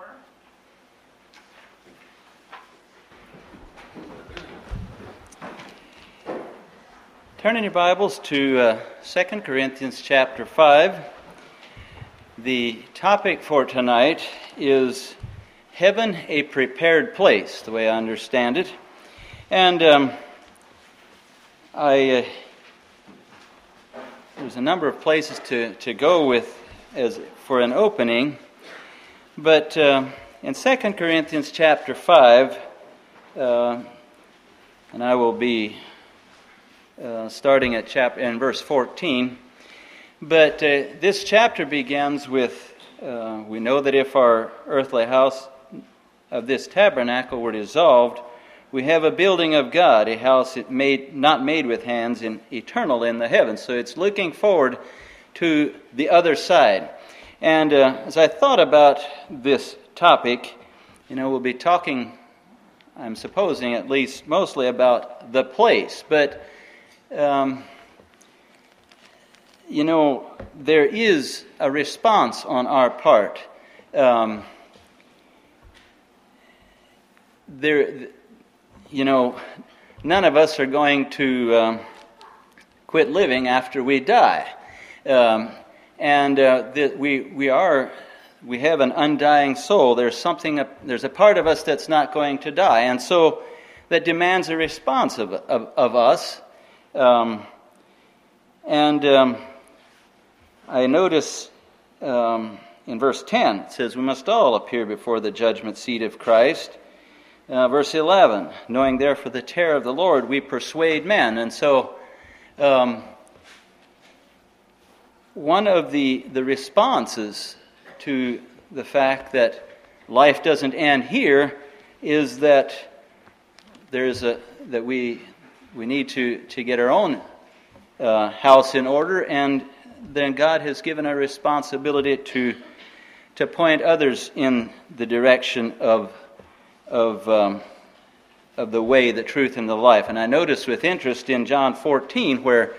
Turn in your Bibles to 2 Corinthians chapter 5. The topic for tonight is Heaven, a Prepared Place, the way I understand it. And there's a number of places to go with as for an opening. But in 2 Corinthians chapter 5, and I will be starting at in verse 14. But this chapter begins with, we know that if our earthly house of this tabernacle were dissolved, we have a building of God, a house not made with hands, and eternal in the heavens. So it's looking forward to the other side. And as I thought about this topic, we'll be talking, I'm supposing at least, mostly about the place. But there is a response on our part. None of us are going to quit living after we die, we have an undying soul. There's a part of us that's not going to die, and so that demands a response of us. I notice in verse 10, it says, we must all appear before the judgment seat of Christ. Verse 11, knowing therefore the terror of the Lord, we persuade men. And so one of the responses to the fact that life doesn't end here is that we need to get our own house in order, and then God has given a responsibility to point others in the direction of the way, the truth, and the life. And I notice with interest in John 14, where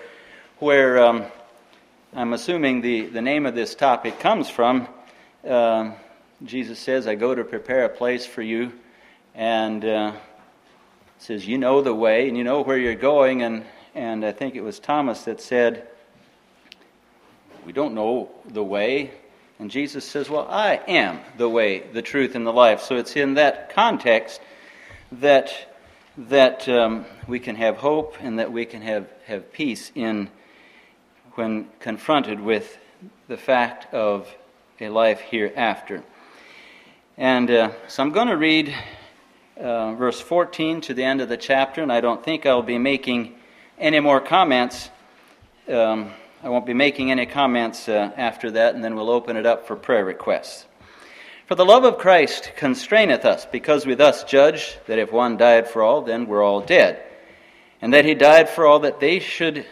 I'm assuming the name of this topic comes from. Jesus says, "I go to prepare a place for you," and says, "You know the way, and you know where you're going." And I think it was Thomas that said, "We don't know the way." And Jesus says, "Well, I am the way, the truth, and the life." So it's in that context that we can have hope and that we can have peace when confronted with the fact of a life hereafter. And so I'm going to read verse 14 to the end of the chapter, and I don't think I'll be making any more comments. I won't be making any comments after that, and then we'll open it up for prayer requests. "For the love of Christ constraineth us, because we thus judge that if one died for all, then we're all dead. And that he died for all, that they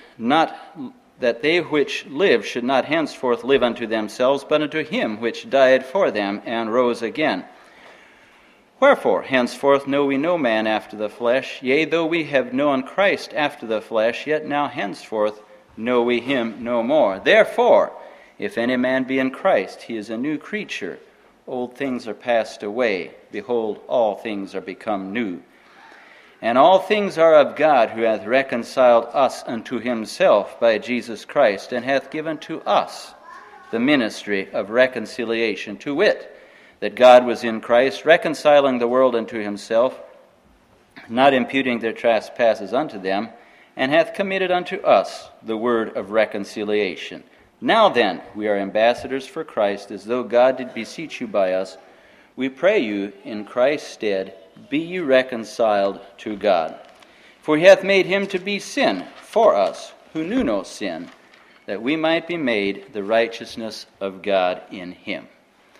which live should not henceforth live unto themselves, but unto him which died for them and rose again. Wherefore, henceforth know we no man after the flesh. Yea, though we have known Christ after the flesh, yet now henceforth know we him no more. Therefore, if any man be in Christ, he is a new creature. Old things are passed away. Behold, all things are become new. And all things are of God, who hath reconciled us unto himself by Jesus Christ, and hath given to us the ministry of reconciliation, to wit, that God was in Christ, reconciling the world unto himself, not imputing their trespasses unto them, and hath committed unto us the word of reconciliation. Now then, we are ambassadors for Christ, as though God did beseech you by us. We pray you, in Christ's stead, be you reconciled to God. For he hath made him to be sin for us, who knew no sin, that we might be made the righteousness of God in him."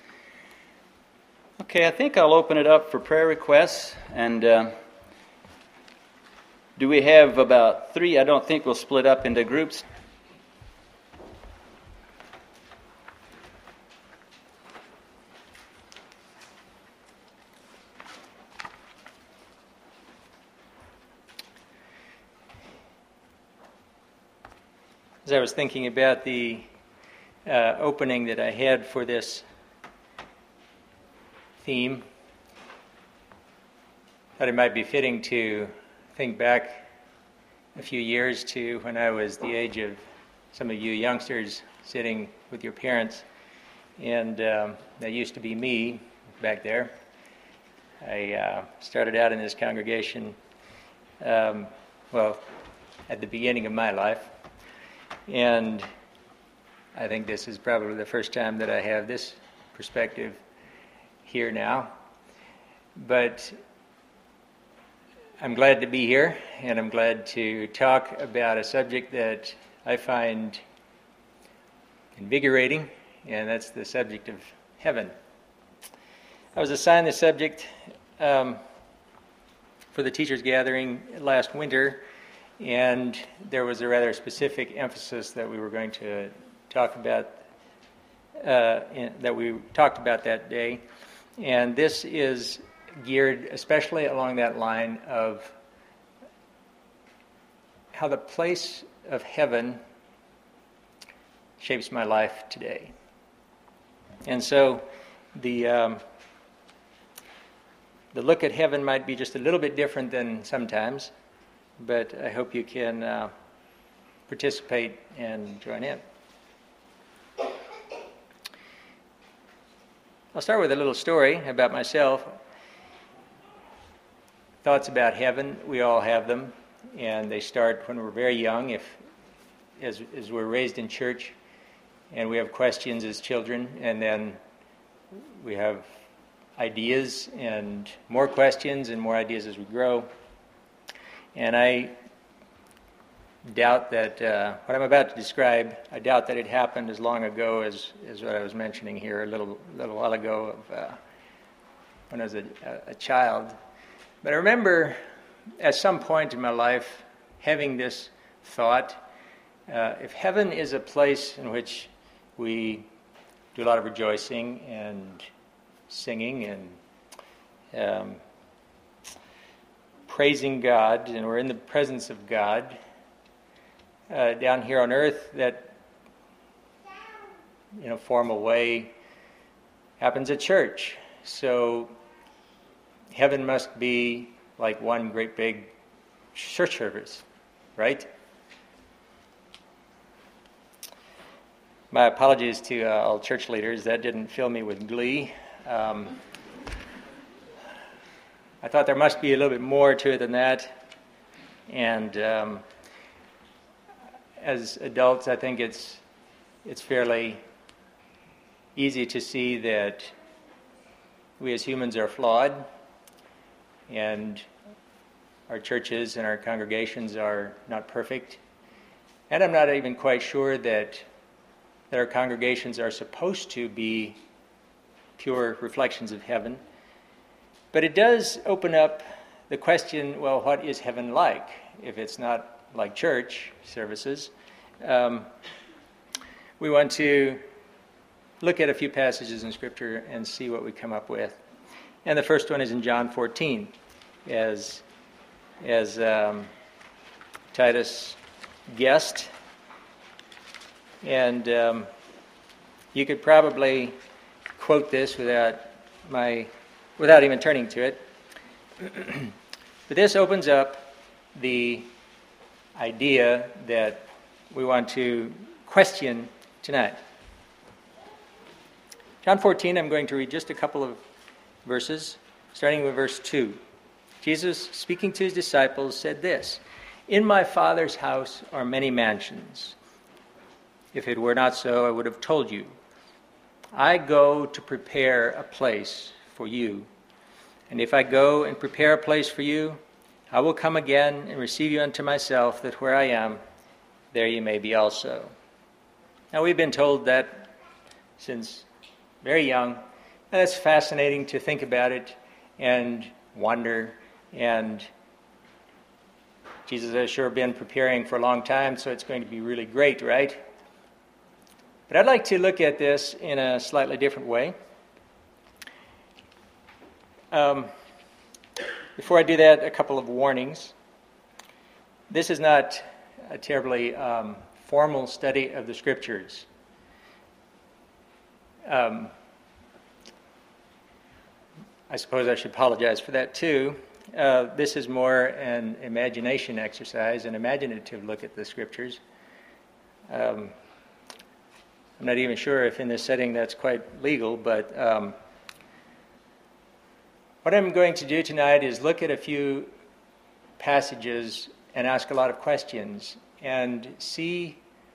Okay, I think I'll open it up for prayer requests. And do we have about 3? I don't think we'll split up into groups. As I was thinking about the opening that I had for this theme, thought it might be fitting to think back a few years to when I was the age of some of you youngsters sitting with your parents, and that used to be me back there. I started out in this congregation, at the beginning of my life, and I think this is probably the first time that I have this perspective here now. But I'm glad to be here, and I'm glad to talk about a subject that I find invigorating, and that's the subject of heaven. I was assigned the subject for the teachers' gathering last winter, and there was a rather specific emphasis that we were going to talk about, that we talked about that day, and this is geared especially along that line of how the place of heaven shapes my life today. And so the look at heaven might be just a little bit different than sometimes, but I hope you can participate and join in. I'll start with a little story about myself. Thoughts about heaven, we all have them, and they start when we're very young, as we're raised in church, and we have questions as children, and then we have ideas and more questions and more ideas as we grow. And I doubt that what I'm about to describe, I doubt that it happened as long ago as what I was mentioning here a little while ago of when I was a child. But I remember at some point in my life having this thought, if heaven is a place in which we do a lot of rejoicing and singing and praising God, and we're in the presence of God, down here on earth, that in a formal way happens at church. So heaven must be like one great big church service, right? My apologies to all church leaders. That didn't fill me with glee. I thought there must be a little bit more to it than that. And as adults, I think it's fairly easy to see that we as humans are flawed, and our churches and our congregations are not perfect. And I'm not even quite sure that our congregations are supposed to be pure reflections of heaven. But it does open up the question, well, what is heaven like if it's not like church services? We want to look at a few passages in Scripture and see what we come up with. And the first one is in John 14, as Titus guessed. And you could probably quote this without even turning to it. But this opens up the idea that we want to question tonight. John 14, I'm going to read just a couple of verses, starting with verse 2. Jesus, speaking to his disciples, said this, "In my Father's house are many mansions. If it were not so, I would have told you. I go to prepare a place for you. And if I go and prepare a place for you, I will come again and receive you unto myself, that where I am, there you may be also." Now, we've been told that since very young, and it's fascinating to think about it and wonder. And Jesus has sure been preparing for a long time, so it's going to be really great, right? But I'd like to look at this in a slightly different way. Before I do that, a couple of warnings. This is not a terribly formal study of the Scriptures. I suppose I should apologize for that too. This is more an imagination exercise, an imaginative look at the Scriptures. I'm not even sure if in this setting that's quite legal, but what I'm going to do tonight is look at a few passages and ask a lot of questions and see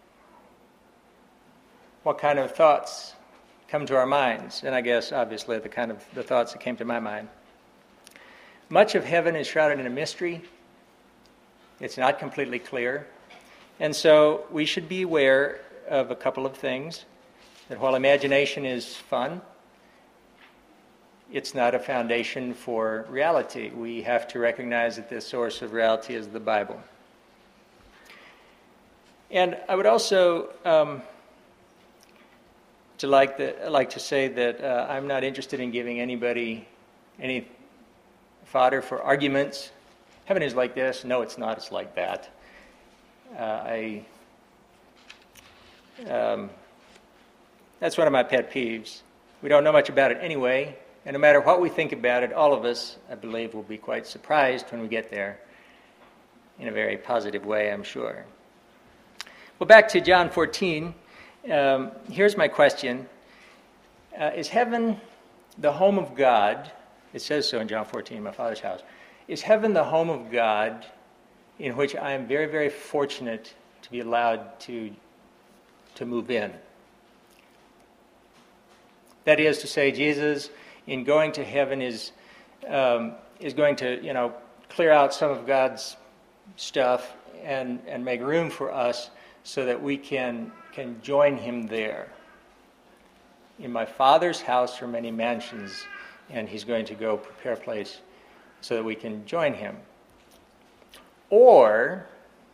what kind of thoughts come to our minds. And I guess, obviously, the thoughts that came to my mind. Much of heaven is shrouded in a mystery. It's not completely clear. And so we should be aware of a couple of things. That while imagination is fun, it's not a foundation for reality. We have to recognize that the source of reality is the Bible. And I would also like to say that I'm not interested in giving anybody any fodder for arguments. Heaven is like this. No, it's not. It's like that. That's one of my pet peeves. We don't know much about it anyway, and no matter what we think about it, all of us, I believe, will be quite surprised when we get there, in a very positive way, I'm sure. Well, back to John 14. Here's my question. Is heaven the home of God? It says so in John 14, my Father's house. Is heaven the home of God in which I am very, very fortunate to be allowed to move in? That is to say, Jesus, in going to heaven, is going to, clear out some of God's stuff and make room for us so that we can join him there. In my Father's house are many mansions, and he's going to go prepare a place so that we can join him. Or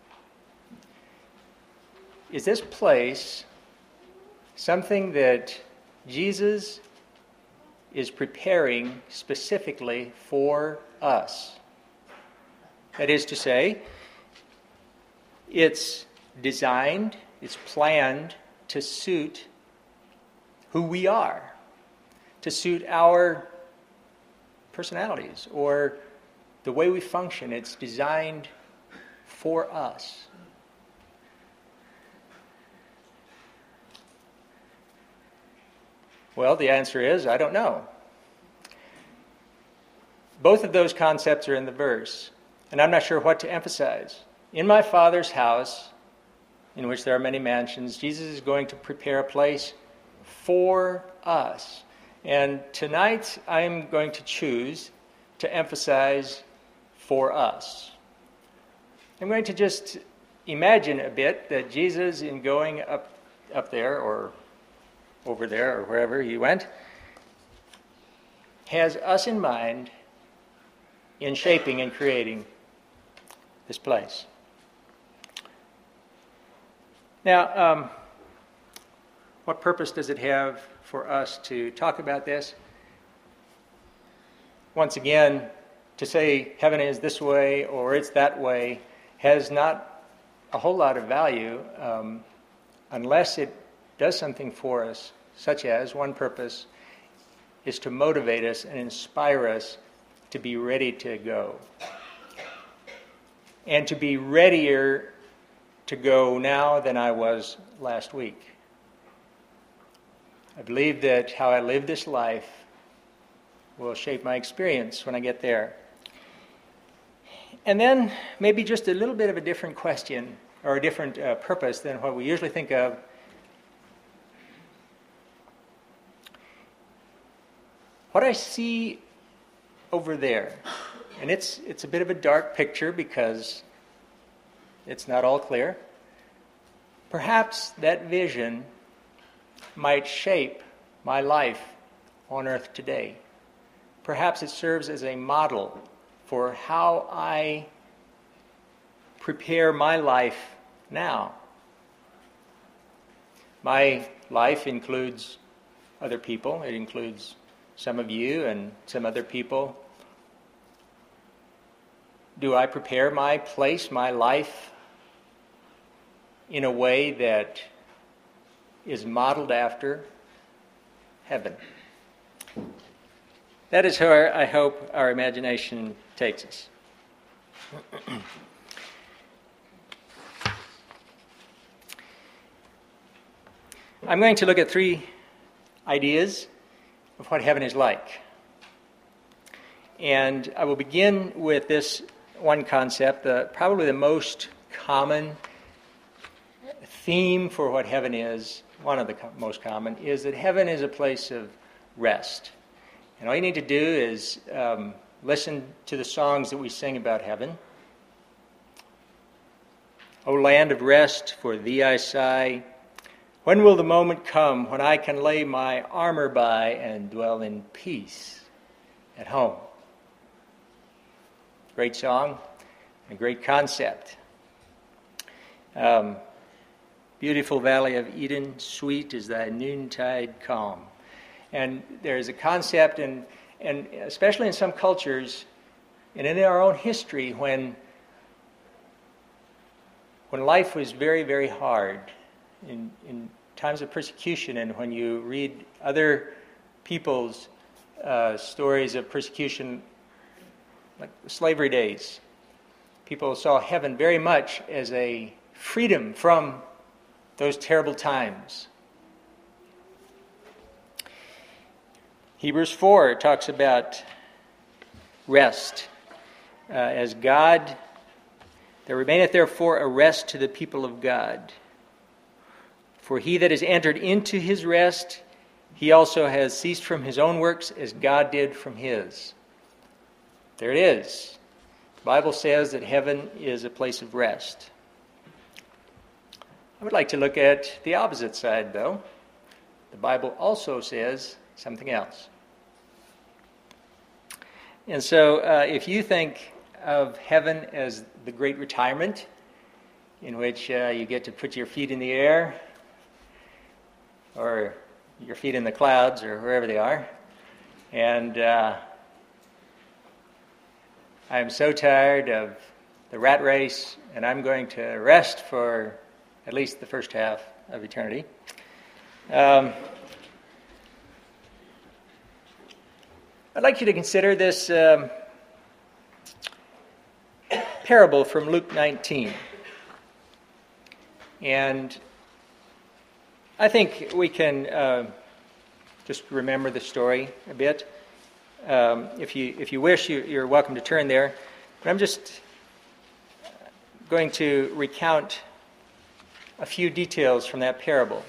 is this place something that Jesus is preparing specifically for us? That is to say, it's designed, it's planned to suit who we are, to suit our personalities or the way we function. It's designed for us. Well, the answer is, I don't know. Both of those concepts are in the verse, and I'm not sure what to emphasize. In my Father's house, in which there are many mansions, Jesus is going to prepare a place for us. And tonight I'm going to choose to emphasize for us. I'm going to just imagine a bit that Jesus, in going up there or over there or wherever he went, has us in mind in shaping and creating this place. Now, what purpose does it have for us to talk about this? Once again, to say heaven is this way or it's that way has not a whole lot of value unless it does something for us, such as one purpose is to motivate us and inspire us to be ready to go. And to be readier to go now than I was last week. I believe that how I live this life will shape my experience when I get there. And then maybe just a little bit of a different question or a different purpose than what we usually think of. What I see over there, and it's a bit of a dark picture because it's not all clear. Perhaps that vision might shape my life on earth today. Perhaps it serves as a model for how I prepare my life now. My life includes other people. It includes some of you and some other people. Do I prepare my place, my life, in a way that is modeled after heaven? that is where I hope our imagination takes us. I'm going to look at 3 ideas of what heaven is like. And I will begin with this one concept, probably the most common theme for what heaven is, one of the most common, is that heaven is a place of rest. And all you need to do is listen to the songs that we sing about heaven. O land of rest, for thee I sigh. When will the moment come when I can lay my armor by and dwell in peace at home? Great song, a great concept. Beautiful valley of Eden, sweet is thy noontide calm. And there's a concept, and especially in some cultures, and in our own history, when life was very, very hard, in times of persecution, and when you read other people's stories of persecution, like the slavery days, people saw heaven very much as a freedom from those terrible times. Hebrews 4 talks about rest as God. There remaineth therefore a rest to the people of God. For he that is entered into his rest, he also has ceased from his own works as God did from his. There it is. The Bible says that heaven is a place of rest. I would like to look at the opposite side, though. The Bible also says something else. And so if you think of heaven as the great retirement, in which you get to put your feet in the air, or your feet in the clouds, or wherever they are, and I'm so tired of the rat race, and I'm going to rest for at least the first half of eternity. I'd like you to consider this parable from Luke 19. And I think we can just remember the story a bit. If you wish, you're welcome to turn there. But I'm just going to recount a few details from that parable.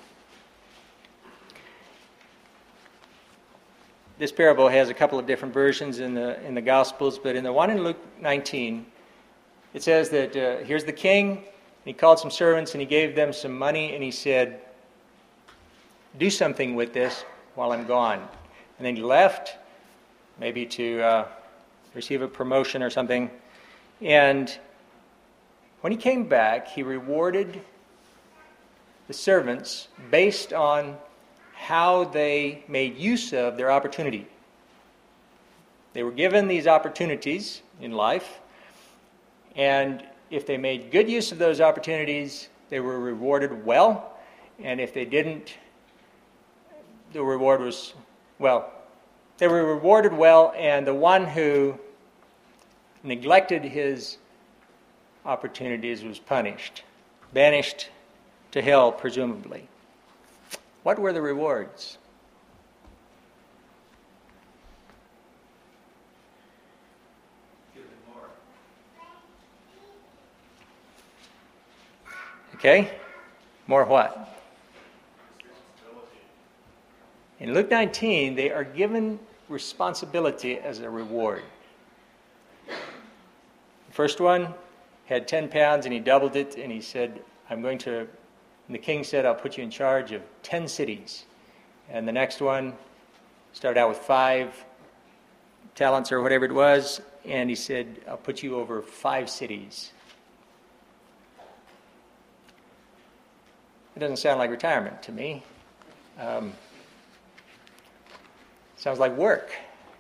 This parable has a couple of different versions in the Gospels, but in the one in Luke 19, it says that here's the king, and he called some servants, and he gave them some money, and he said, do something with this while I'm gone. And then he left, maybe to receive a promotion or something. And when he came back, he rewarded the servants based on how they made use of their opportunity. They were given these opportunities in life, and if they made good use of those opportunities, they were rewarded well, and if they didn't, the reward was, they were rewarded well, and the one who neglected his opportunities was punished, banished to hell, presumably. What were the rewards? Okay, more what? In Luke 19, they are given responsibility as a reward. The first one had 10 pounds and he doubled it, and he said, and the king said, I'll put you in charge of 10 cities. And the next one started out with 5 talents or whatever it was, and he said, I'll put you over 5 cities. It doesn't sound like retirement to me. Sounds like work.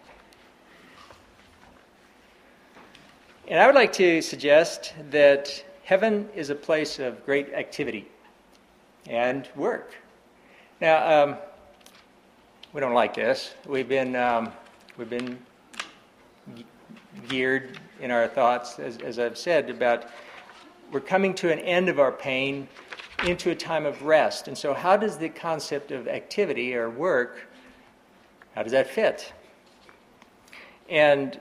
And I would like to suggest that heaven is a place of great activity and work. Now, we don't like this. We've been We've been geared in our thoughts, as I've said, about we're coming to an end of our pain into a time of rest. And so how does the concept of activity or work, how does that fit? And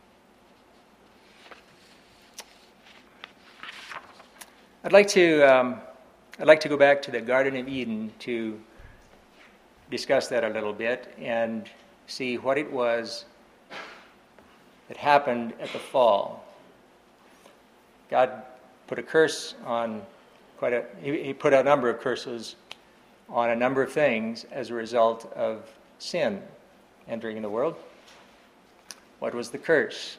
I'd like to go back to the Garden of Eden to discuss that a little bit and see what it was that happened at the fall. God put a curse on he put a number of curses on a number of things as a result of sin entering in the world. What was the curse?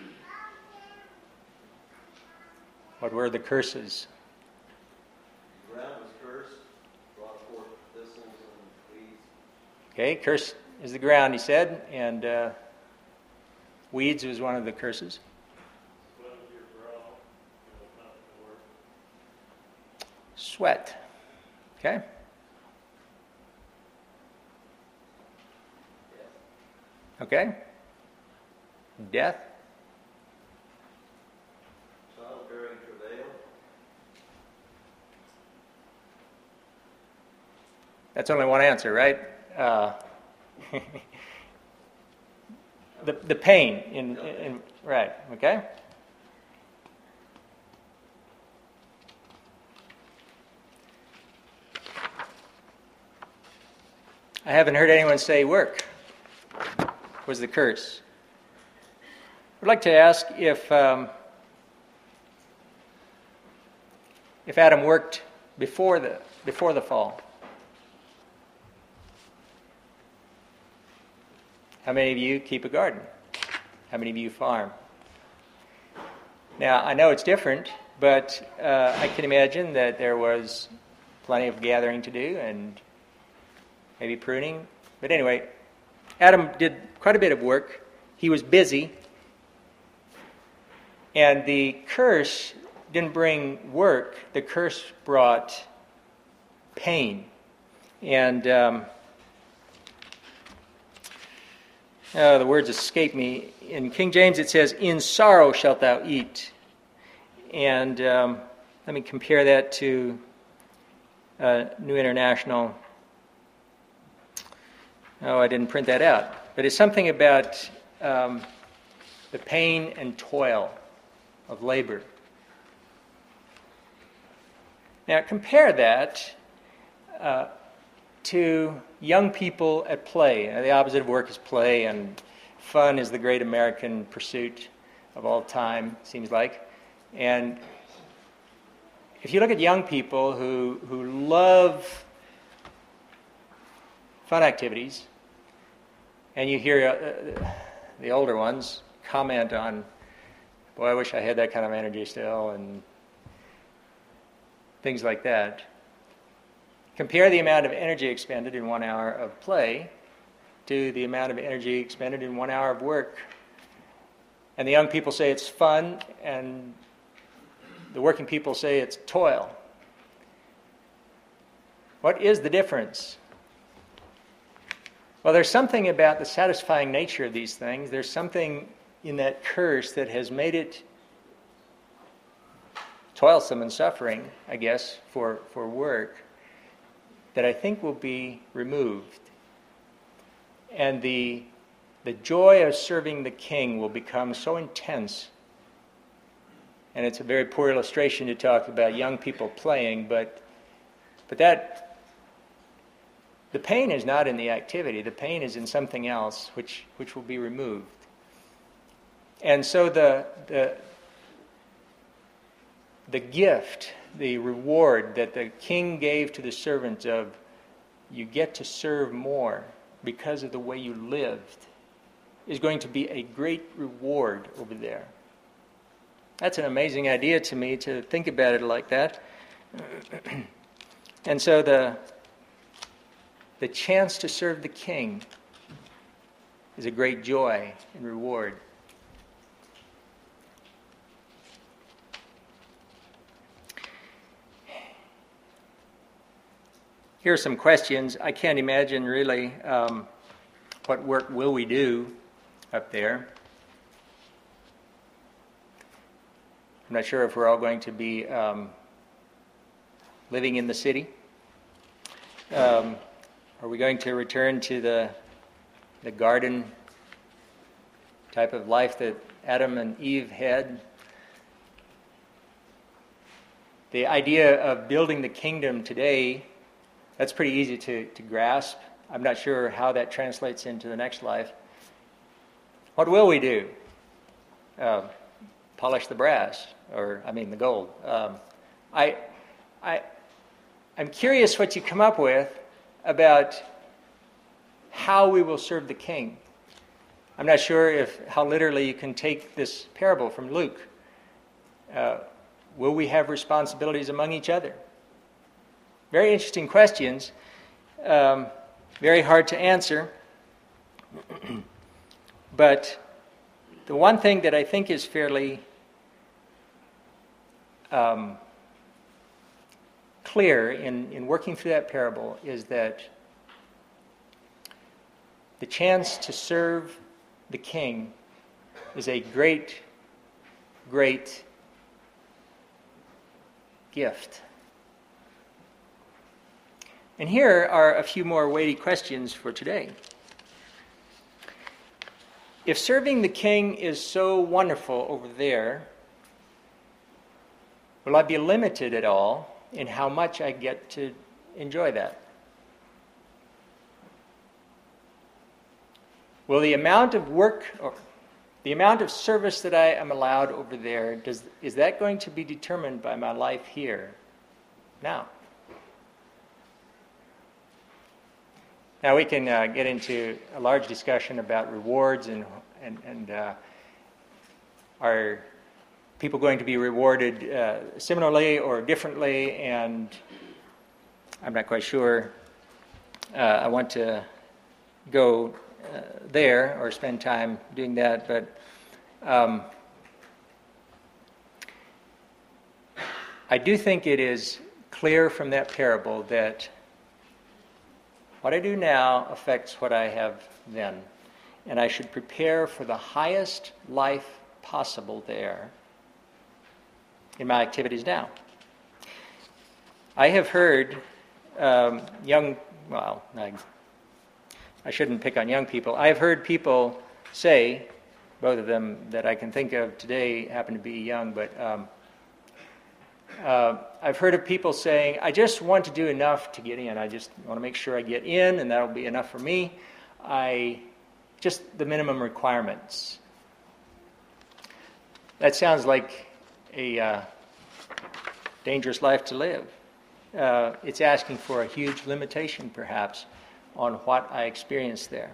What were the curses? The ground was cursed, brought forth thistles and weeds. Okay, curse is the ground, he said, and weeds was one of the curses. Sweat. Okay. Okay. Death. Childbearing travail. That's only one answer, right? The pain in right. Okay. I haven't heard anyone say work was the curse. I'd like to ask if Adam worked before the fall. How many of you keep a garden? How many of you farm? Now, I know it's different, but I can imagine that there was plenty of gathering to do and maybe pruning. But anyway, Adam did quite a bit of work. He was busy. And the curse didn't bring work. The curse brought pain. And the words escape me. In King James it says, "In sorrow shalt thou eat." And let me compare that to New International. Oh, I didn't print that out. But it's something about the pain and toil of labor. Now, compare that to young people at play. The opposite of work is play, and fun is the great American pursuit of all time, seems like. And if you look at young people who love fun activities, and you hear the older ones comment on, boy, I wish I had that kind of energy still, and things like that. Compare the amount of energy expended in 1 hour of play to the amount of energy expended in 1 hour of work. And the young people say it's fun, and the working people say it's toil. What is the difference? Well, there's something about the satisfying nature of these things. There's something in that curse that has made it toilsome and suffering, I guess, for work, that I think will be removed. And the joy of serving the King will become so intense. And it's a very poor illustration to talk about young people playing, but that the pain is not in the activity. The pain is in something else, which will be removed. And so the gift, the reward that the King gave to the servant of, you get to serve more because of the way you lived, is going to be a great reward over there. That's an amazing idea to me, to think about it like that. And so the chance to serve the King is a great joy and reward. Here are some questions. I can't imagine really what work will we do up there. I'm not sure if we're all going to be living in the city. Are we going to return to the garden type of life that Adam and Eve had? The idea of building the kingdom today, that's pretty easy to grasp. I'm not sure how that translates into the next life. What will we do? Polish the brass, the gold. I'm curious what you come up with about how we will serve the king. I'm not sure how literally you can take this parable from Luke. Will we have responsibilities among each other? Very interesting questions. Very hard to answer. But the one thing that I think is fairly clear in working through that parable is that the chance to serve the king is a great, great gift. And here are a few more weighty questions for today. If serving the king is so wonderful over there, will I be limited at all in how much I get to enjoy that? Will the amount of work or the amount of service that I am allowed over there, is that going to be determined by my life here now? Now we can get into a large discussion about rewards and are people going to be rewarded similarly or differently? And I'm not quite sure I want to go there or spend time doing that, but I do think it is clear from that parable that what I do now affects what I have then, and I should prepare for the highest life possible there in my activities now. I have heard I shouldn't pick on young people. I've heard people say, both of them that I can think of today happen to be young, but I've heard of people saying, I just want to do enough to get in. I just want to make sure I get in, and that'll be enough for me. Just the minimum requirements. That sounds like a dangerous life to live. It's asking for a huge limitation, perhaps, on what I experience there.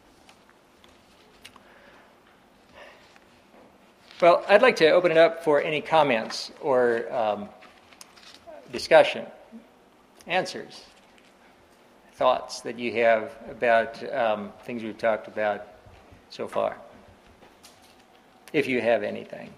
Well, I'd like to open it up for any comments or discussion, answers, thoughts that you have about things we've talked about so far, if you have anything.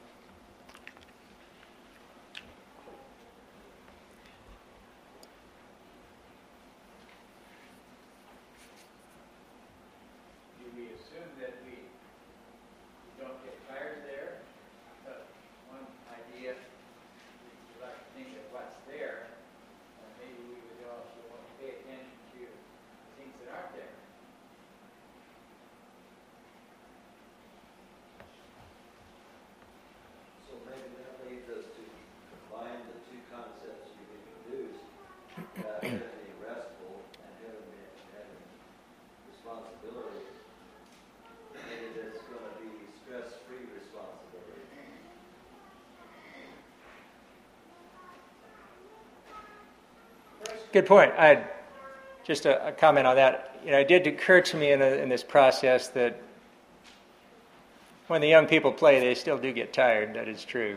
Good point. Just a comment on that. It did occur to me in this process that when the young people play, they still do get tired. That is true,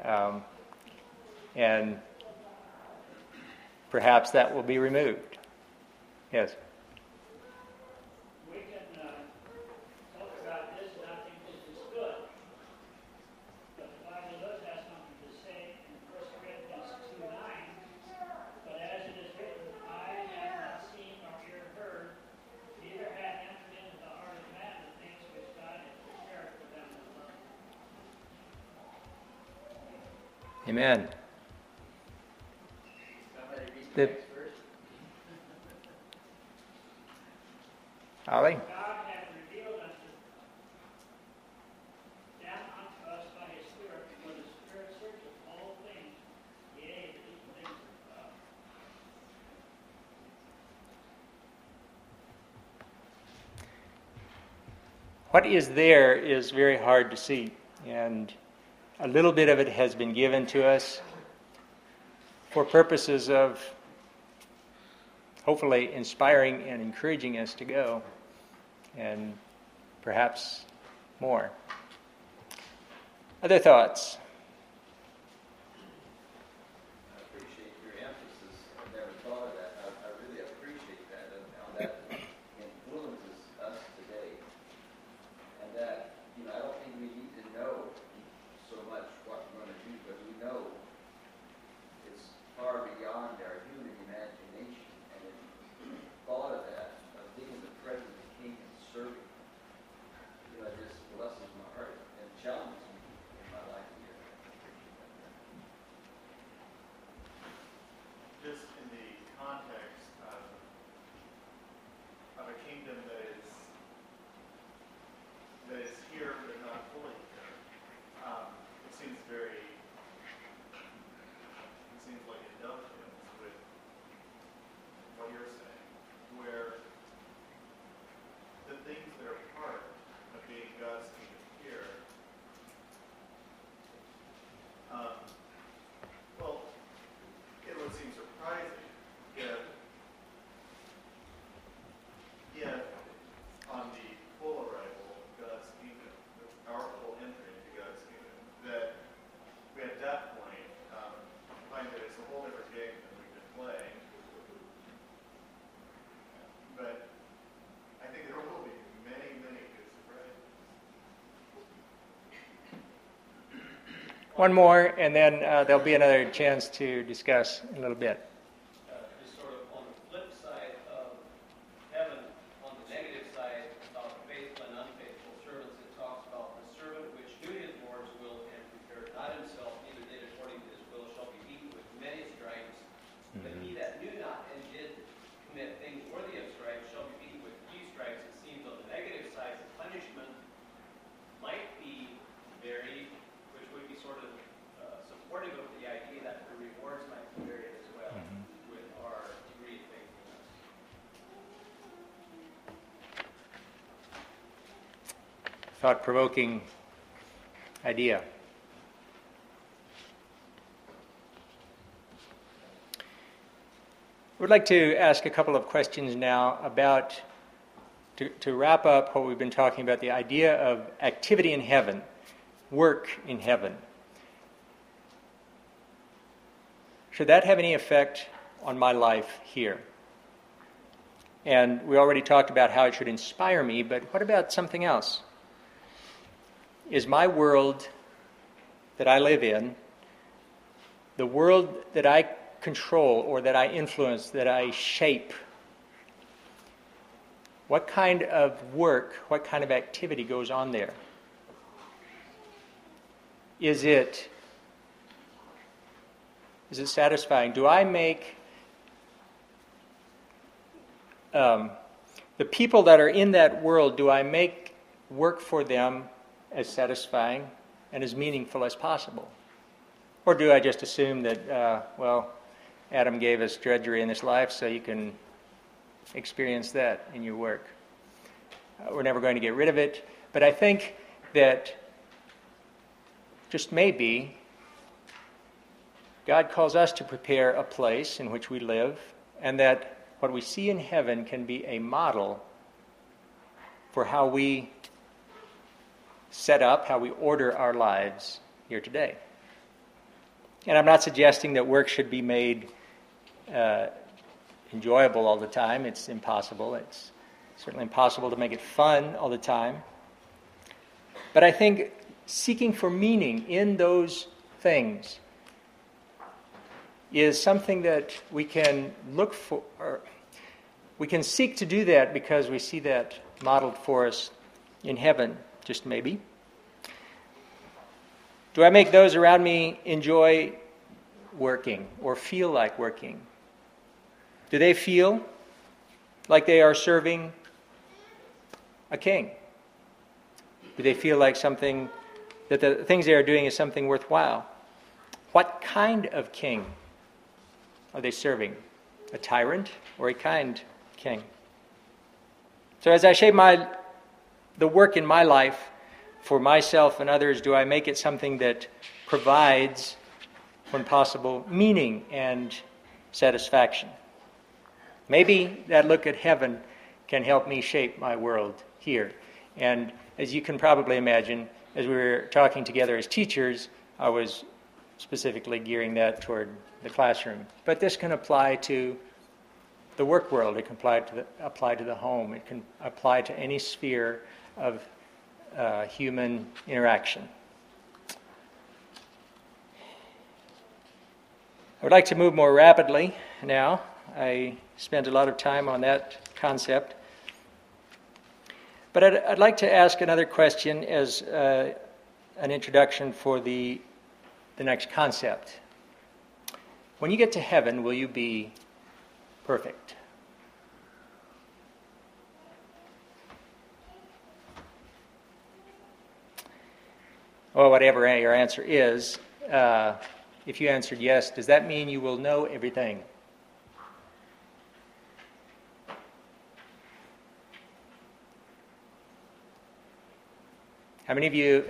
and perhaps that will be removed. Yes. We can talk about this, and I think this is good. But the Bible does have something to say in 1 Corinthians 2:9. But as it is written, eye have not seen nor ear heard, neither hath entered into the heart of man the things which God hath Amen. The, Ollie? God hath revealed them unto us by his Spirit, for the Spirit searcheth all things, yea, the deep things of God. What is there is very hard to see, and a little bit of it has been given to us for purposes of hopefully inspiring and encouraging us to go, and perhaps more. Other thoughts? I appreciate your emphasis. I never thought of that. I really appreciate that and how that influences us today. And that, I don't think we need to know so much what we're going to do, but we know it's far beyond our human imagination. And the thought of that, of being in the presence of the King and serving, just blesses my heart and challenges me in my life here. Just in the context of a kingdom that is here but not fully here, it seems like it dovetails with what you're saying, where the things that are part of being God's kingdom here, well, it would seem surprising if on the full arrival of God's kingdom, our full entry into God's kingdom, that we at that point find that it's a whole different game than we've been playing. But I think there will be many, many good surprises. One more, and then there'll be another chance to discuss in a little bit. Just sort of on the flip side of heaven, on the negative side about faithful and unfaithful servants, it talks about the servant which knew his Lord's will and prepared not himself, neither did according to his will, shall be beaten with many stripes. But he that knew not and did commit things worthy of stripes shall be beaten with few stripes. It seems on the negative side, the punishment might be varied, which would be sort of supportive of the idea that the rewards might be varied as well with our degree of faithfulness. Thought-provoking idea. We'd like to ask a couple of questions now about, to wrap up what we've been talking about, the idea of activity in heaven, work in heaven. Should that have any effect on my life here? And we already talked about how it should inspire me, but what about something else? Is my world that I live in, the world that I control or that I influence, that I shape, what kind of work, what kind of activity goes on there? Is it satisfying? Do I make the people that are in that world, do I make work for them as satisfying and as meaningful as possible? Or do I just assume that, Adam gave us drudgery in this life, so you can experience that in your work? We're never going to get rid of it, but I think that just maybe God calls us to prepare a place in which we live, and that what we see in heaven can be a model for how we set up, how we order our lives here today. And I'm not suggesting that work should be made enjoyable all the time. It's impossible. It's certainly impossible to make it fun all the time. But I think seeking for meaning in those things is something that we can look for, or we can seek to do that because we see that modeled for us in heaven, just maybe. Do I make those around me enjoy working or feel like working? Do they feel like they are serving a king? Do they feel like something, that the things they are doing is something worthwhile? What kind of king are they serving? A tyrant or a kind king? So as I shape the work in my life for myself and others, do I make it something that provides, when possible, meaning and satisfaction? Maybe that look at heaven can help me shape my world here. And as you can probably imagine, as we were talking together as teachers, I was specifically gearing that toward the classroom. But this can apply to the work world. It can apply to the home. It can apply to any sphere of human interaction. I would like to move more rapidly now. I spent a lot of time on that concept. But I'd like to ask another question as an introduction for the next concept. When you get to heaven, will you be perfect? Well, whatever your answer is, if you answered yes, does that mean you will know everything? How many of you,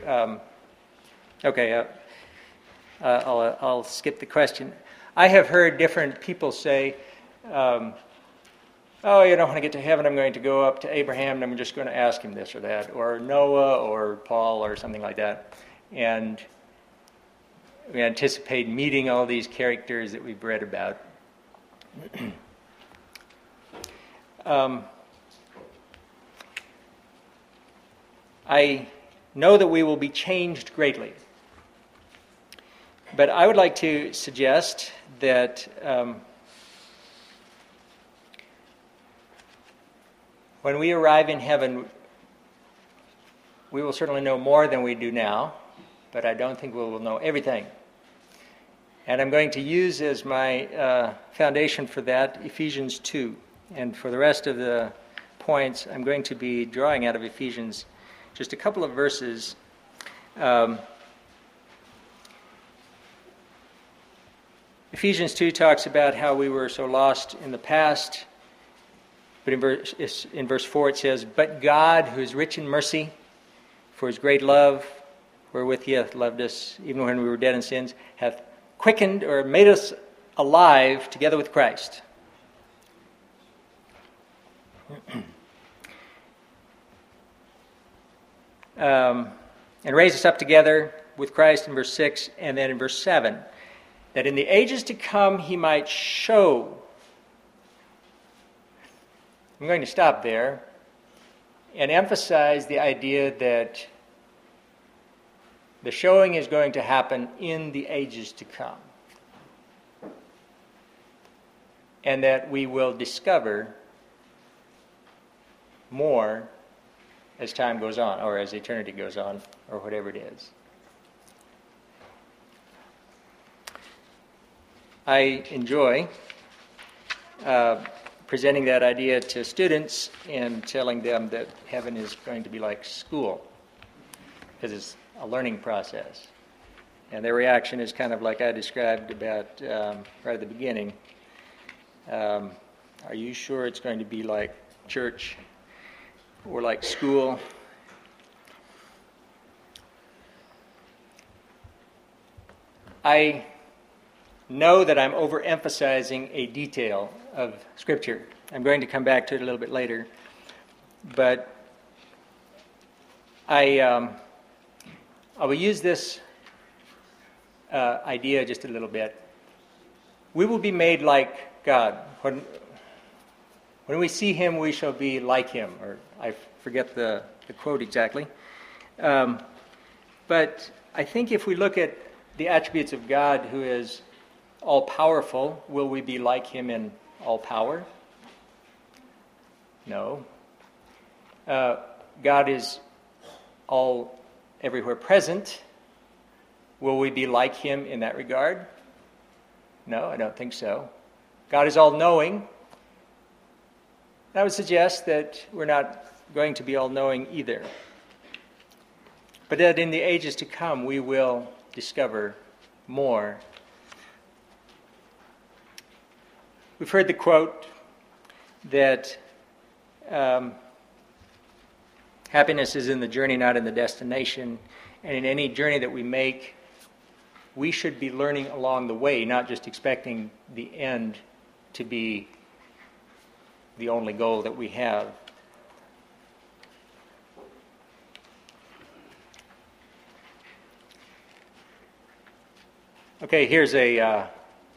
I'll skip the question. I have heard different people say, when I get to heaven, I'm going to go up to Abraham and I'm just going to ask him this or that, or Noah or Paul or something like that. And we anticipate meeting all these characters that we've read about. I know that we will be changed greatly. But I would like to suggest that when we arrive in heaven, we will certainly know more than we do now, but I don't think we will know everything. And I'm going to use as my foundation for that Ephesians 2. And for the rest of the points, I'm going to be drawing out of Ephesians just a couple of verses. Ephesians 2 talks about how we were so lost in the past. But in verse 4 it says, "But God, who is rich in mercy, for his great love, wherewith he hath loved us, even when we were dead in sins, hath quickened or made us alive together with Christ." And raised us up together with Christ in verse 6, and then in verse 7, that in the ages to come he might show. I'm going to stop there and emphasize the idea that the showing is going to happen in the ages to come. And that we will discover more as time goes on, or as eternity goes on, or whatever it is. I enjoy presenting that idea to students and telling them that heaven is going to be like school, because it's a learning process. And their reaction is kind of like I described about right at the beginning. Are you sure it's going to be like church or like school? I know that I'm overemphasizing a detail of Scripture. I'm going to come back to it a little bit later. But I will use this idea just a little bit. We will be made like God. When we see him, we shall be like him. Or I forget the quote exactly. But I think if we look at the attributes of God, who is all-powerful, will we be like him in all power? No. God is everywhere present. Will we be like him in that regard? No, I don't think so. God is all-knowing. I would suggest that we're not going to be all-knowing either. But that in the ages to come, we will discover more. We've heard the quote that happiness is in the journey, not in the destination. And in any journey that we make, we should be learning along the way, not just expecting the end to be the only goal that we have. Okay, here's a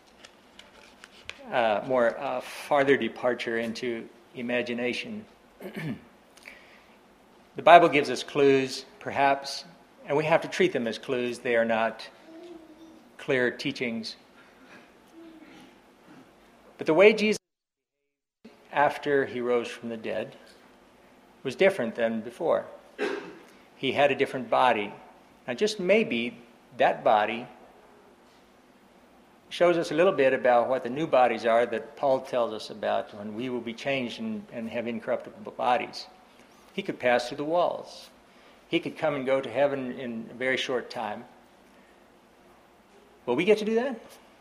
more farther departure into imagination. The Bible gives us clues, perhaps, and we have to treat them as clues. They are not clear teachings. But the way Jesus, after he rose from the dead, was different than before. He had a different body. Now, just maybe that body shows us a little bit about what the new bodies are that Paul tells us about when we will be changed and have incorruptible bodies. He could pass through the walls. He could come and go to heaven in a very short time. Will we get to do that?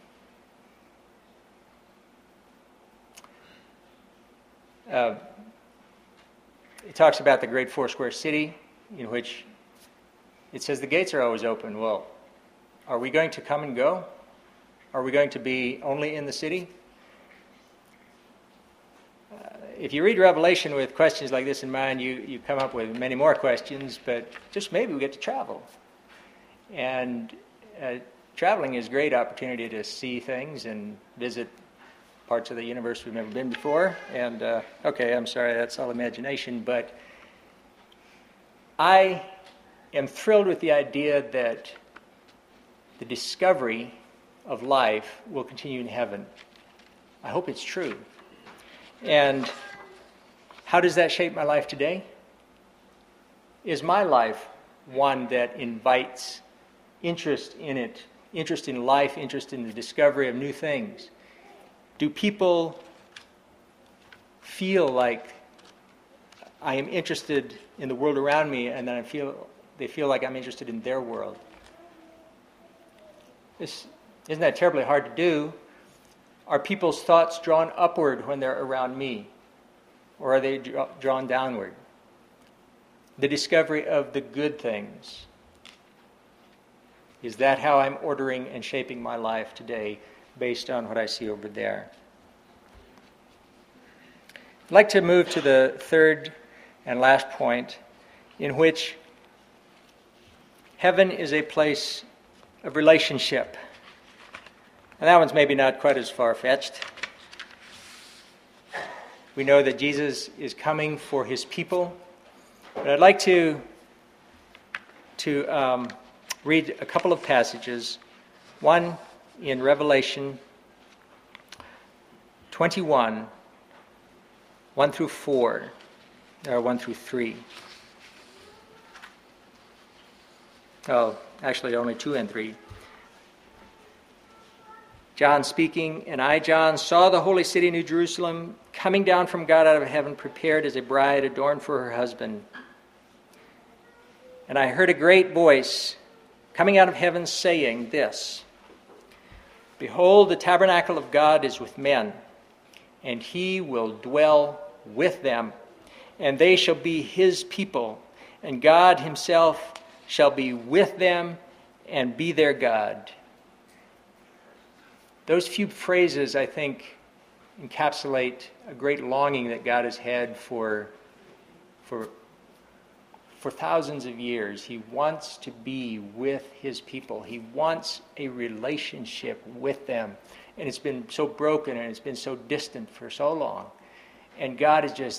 It talks about the great Foursquare city, in which it says the gates are always open. Well, are we going to come and go? Are we going to be only in the city? If you read Revelation with questions like this in mind, you come up with many more questions, but just maybe we get to travel. And traveling is a great opportunity to see things and visit parts of the universe we've never been before. And, okay, I'm sorry, that's all imagination, but I am thrilled with the idea that the discovery of life will continue in heaven. I hope it's true. And how does that shape my life today? Is my life one that invites interest in it, interest in life, interest in the discovery of new things? Do people feel like I am interested in the world around me, and then they feel like I'm interested in their world? Isn't that terribly hard to do? Are people's thoughts drawn upward when they're around me? Or are they drawn downward? The discovery of the good things. Is that how I'm ordering and shaping my life today based on what I see over there? I'd like to move to the third and last point, in which heaven is a place of relationship. And that one's maybe not quite as far-fetched. We know that Jesus is coming for his people. But I'd like to read a couple of passages. One in Revelation 21, 1 through 4, or 1 through 3. Oh, actually only 2 and 3. John speaking, "And I, John, saw the holy city, New Jerusalem, coming down from God out of heaven, prepared as a bride adorned for her husband. And I heard a great voice coming out of heaven saying this, 'Behold, the tabernacle of God is with men, and he will dwell with them, and they shall be his people, and God himself shall be with them and be their God.'" Those few phrases, I think, encapsulate a great longing that God has had for thousands of years. He wants to be with his people. He wants a relationship with them. And it's been so broken and it's been so distant for so long. And God is just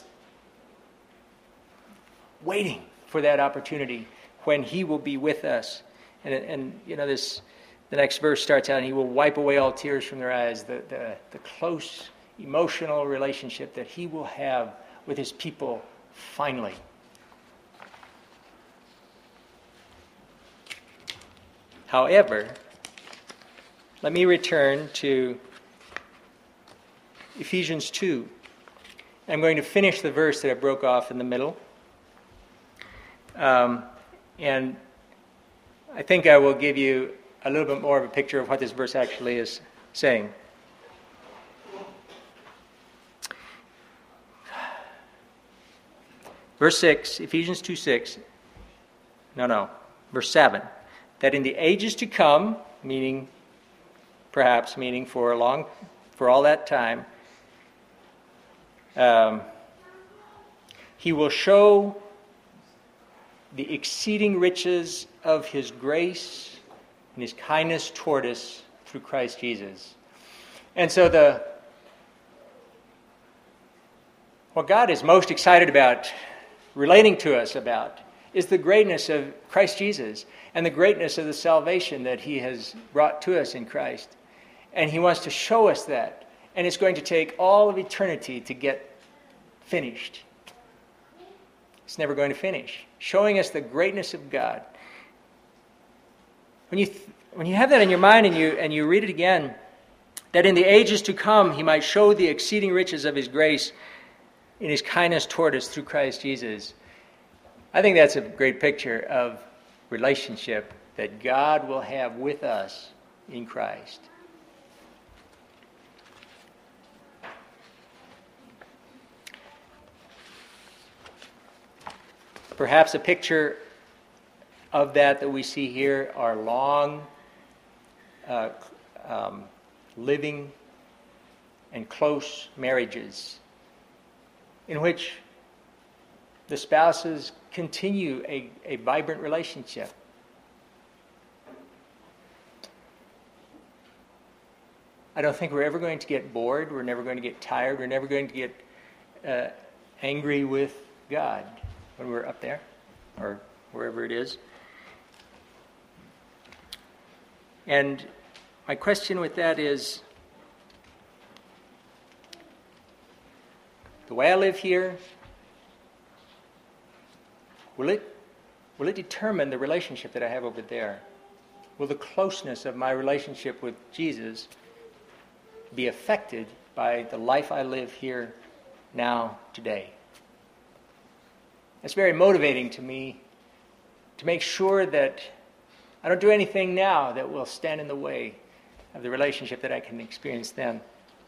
waiting for that opportunity when he will be with us. And you know, the next verse starts out, and he will wipe away all tears from their eyes. The close emotional relationship that he will have with his people finally. However, let me return to Ephesians 2. I'm going to finish the verse that I broke off in the middle. And I think I will give you a little bit more of a picture of what this verse actually is saying. Verse 6, Ephesians 2:6. Verse 7. That in the ages to come, meaning for all that time, he will show the exceeding riches of his grace and his kindness toward us through Christ Jesus. And so what God is most excited about relating to us about is the greatness of Christ Jesus and the greatness of the salvation that he has brought to us in Christ. And he wants to show us that. And it's going to take all of eternity to get finished. It's never going to finish. Showing us the greatness of God. When you have that in your mind and you read it again, that in the ages to come he might show the exceeding riches of his grace in his kindness toward us through Christ Jesus. I think that's a great picture of relationship that God will have with us in Christ. Perhaps a picture of that we see here are long, living and close marriages in which the spouses continue a vibrant relationship. I don't think we're ever going to get bored. We're never going to get tired. We're never going to get angry with God when we're up there or wherever it is. And my question with that is, the way I live here, will it determine the relationship that I have over there? Will the closeness of my relationship with Jesus be affected by the life I live here now, today? It's very motivating to me to make sure that I don't do anything now that will stand in the way of the relationship that I can experience then.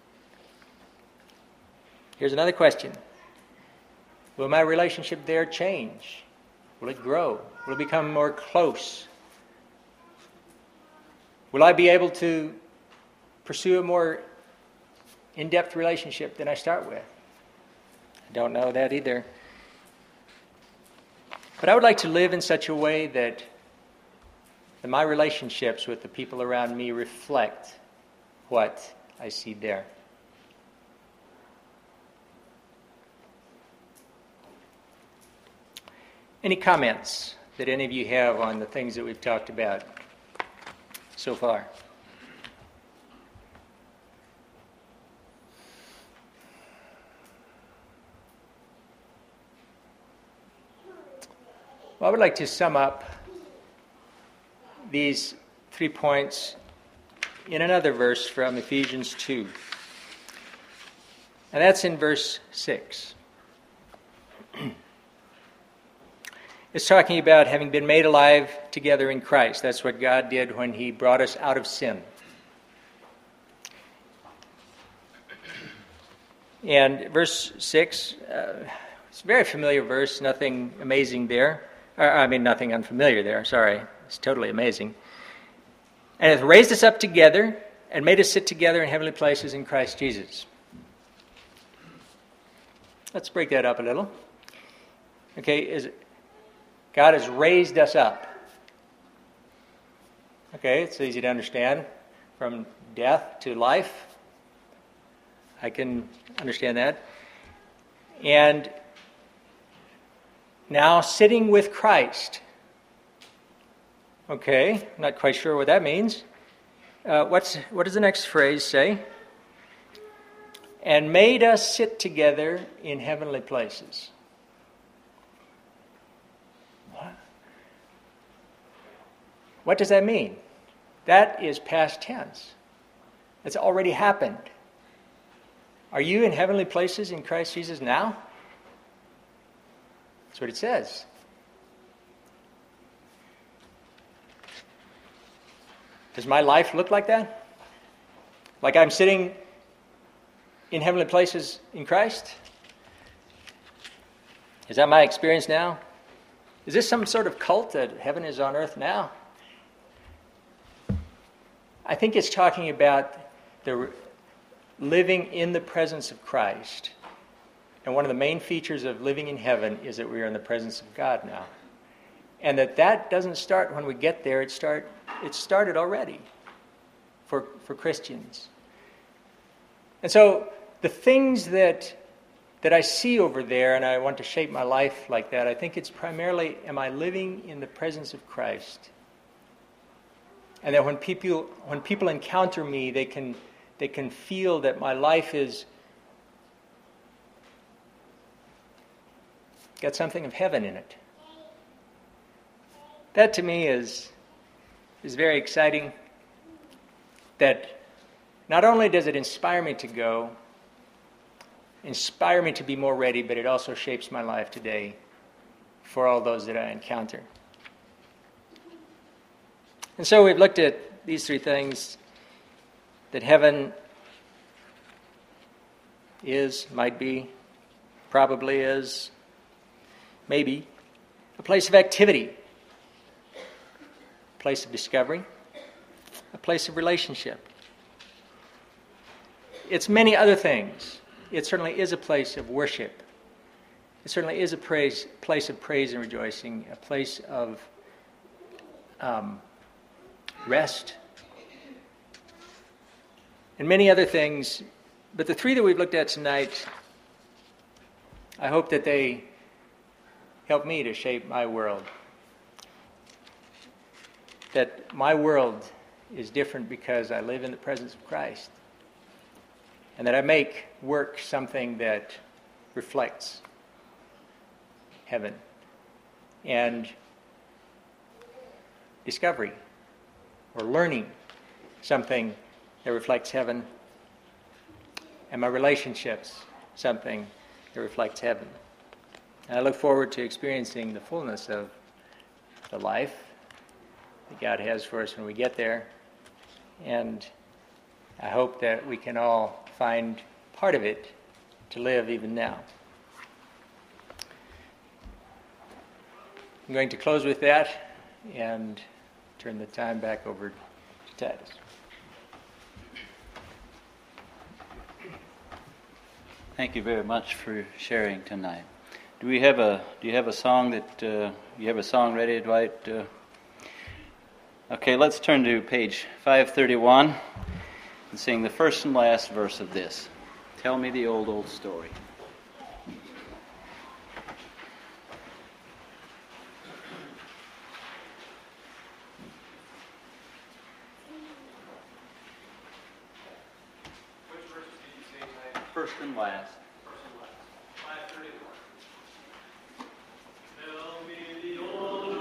Here's another question. Will my relationship there change? Will it grow? Will it become more close? Will I be able to pursue a more in-depth relationship than I start with? I don't know that either. But I would like to live in such a way that my relationships with the people around me reflect what I see there. Any comments that any of you have on the things that we've talked about so far? Well, I would like to sum up these 3 points in another verse from Ephesians 2. And that's in verse 6. It's talking about having been made alive together in Christ. That's what God did when he brought us out of sin. And verse 6, it's a very familiar verse, nothing amazing there. Nothing unfamiliar there, sorry. It's totally amazing. And it raised us up together and made us sit together in heavenly places in Christ Jesus. Let's break that up a little. Okay, God has raised us up. Okay, it's easy to understand. From death to life. I can understand that. And now sitting with Christ. Okay, I'm not quite sure what that means. What does the next phrase say? And made us sit together in heavenly places. What does that mean? That is past tense. It's already happened. Are you in heavenly places in Christ Jesus now? That's what it says. Does my life look like that? Like I'm sitting in heavenly places in Christ? Is that my experience now? Is this some sort of cult that heaven is on earth now? I think it's talking about the living in the presence of Christ. And one of the main features of living in heaven is that we are in the presence of God now. And that doesn't start when we get there. It started already for Christians. And so the things that I see over there, and I want to shape my life like that, I think it's primarily, am I living in the presence of Christ? And that when people encounter me, they can feel that my life is got something of heaven in it. That to me is very exciting. That not only does it inspire me to go, inspire me to be more ready, but it also shapes my life today for all those that I encounter. And so we've looked at these three things: that heaven is, might be, probably is, maybe, a place of activity, a place of discovery, a place of relationship. It's many other things. It certainly is a place of worship. It certainly is a place of praise and rejoicing, a place of rest, and many other things. But the three that we've looked at tonight, I hope that they help me to shape my world. That my world is different because I live in the presence of Christ. And that I make work something that reflects heaven. And discovery, or learning something that reflects heaven. And my relationships, something that reflects heaven. And I look forward to experiencing the fullness of the life that God has for us when we get there. And I hope that we can all find part of it to live even now. I'm going to close with that and turn the time back over to Titus. Thank you very much for sharing tonight. Do you have a song that you have a song ready, Dwight? Okay, let's turn to page 531 and sing the first and last verse of this. Tell me the old story. Which verses did you say tonight? First and last. First and last. 531. Tell me the old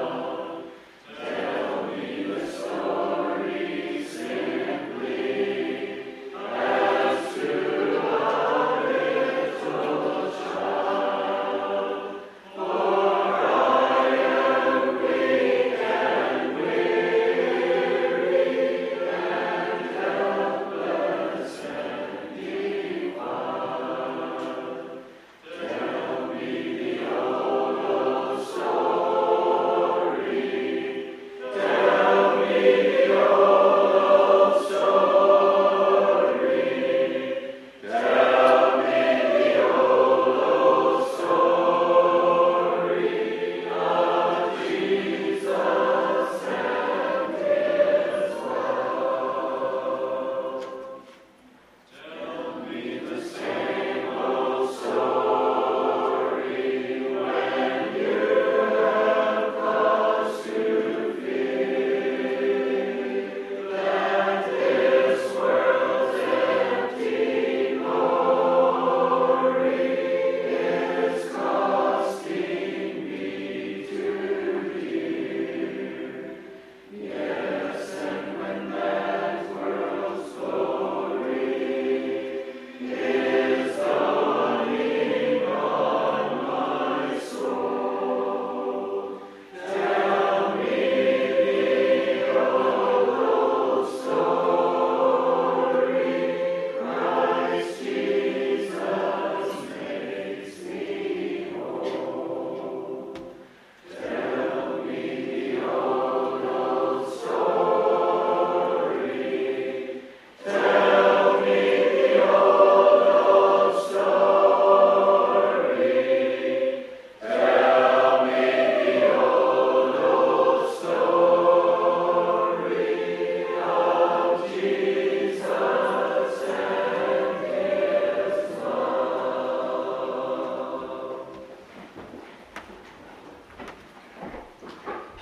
Simply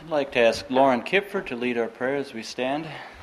I'd like to ask Lauren Kipfer to lead our prayer as we stand.